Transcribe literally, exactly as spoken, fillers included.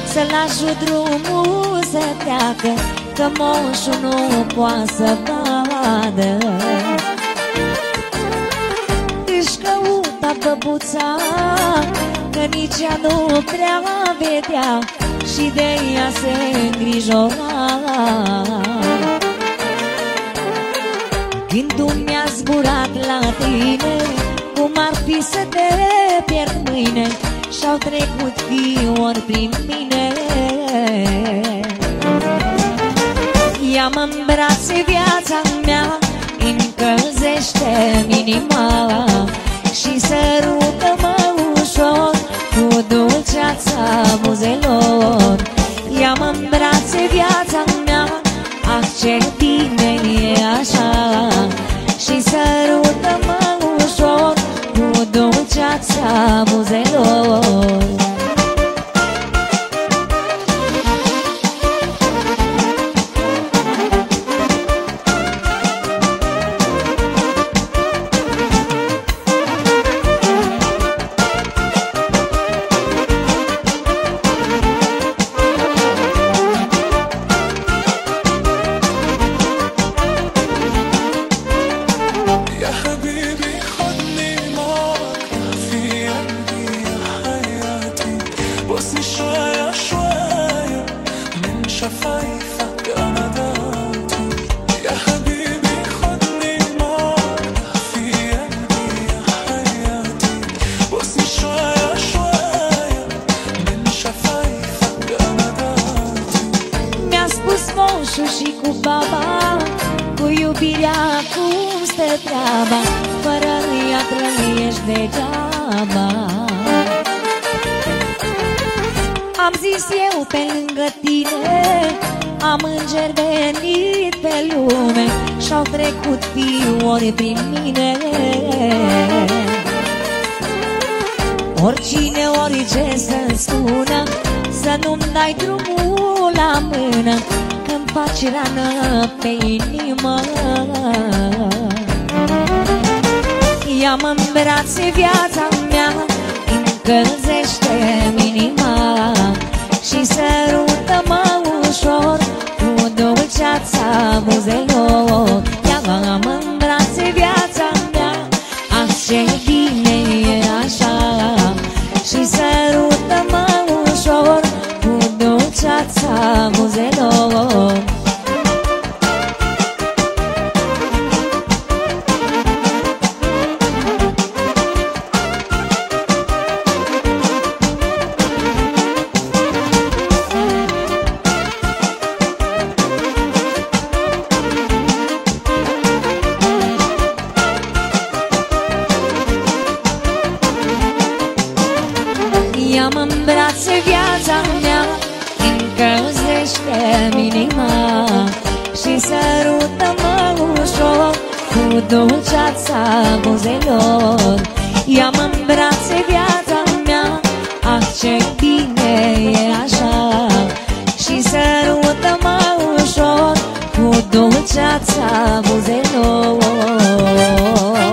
să-l ajut drumul să treacă, că moșul nu poate să vadă. Își căuta băbuța, că nici ea nu prea vedea, și de ea se îngrijora. Gândul mi-a zburat la tine, cum ar fi să te pierd mâine, și-au trecut fiori prin mine. Ia-mă în brațe, viața mea, încălzește-mi inima, și sărută-mă ușor cu dulceața buzelor. Ia-mă în brațe, viața mea, ah, ce bine e așa, și sărută-mă ușor cu dulceața buzelor. Și cu baba, cu iubirea cum stă treaba, fără ea trăiești degeaba. Am zis eu pe lângă tine, am înger venit pe lume, și-au trecut fiori prin mine. Oricine, orice să-mi spună, să nu-mi dai drumul la mână, că-mi faci rană pe inimă. Ia-mă în brațe, viața mea, încălzește-mi inima, și sărută-mă ușor cu dulceața buzelor. Ia-mă în brațe, viața mea, ah, ce bine e așa, și sărută-mă ușor cu dulceața buzelor. Ia-mă în brațe, viața mea, încălzește-mi inima, și sărută-mă ușor cu dulceața buzelor. Ia-mă în brațe, viața mea, ah, ce bine e așa, și sărută-mă ușor cu dulceața buzelor.